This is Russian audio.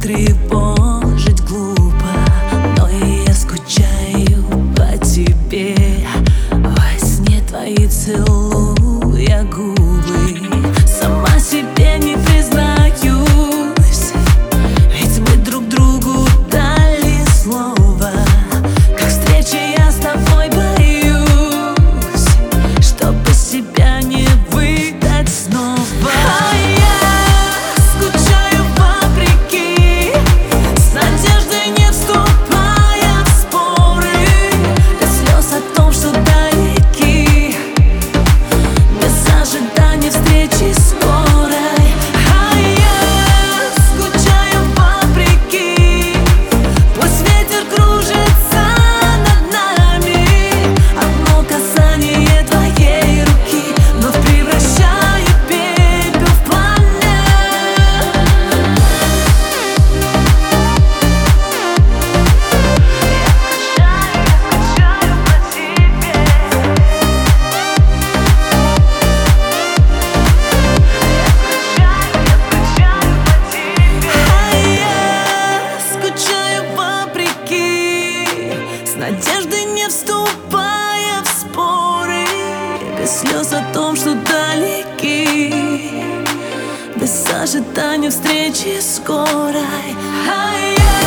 тревожить глупо, но и я скучаю по тебе. Во сне твои целуя губы, сама себе не признаюсь, ведь мы друг другу дали слово. Как встреча я с тобой боюсь, чтобы себя не выдать снова. Надежды не вступая в споры, без слез о том, что далеки, без ожидания встречи скорой.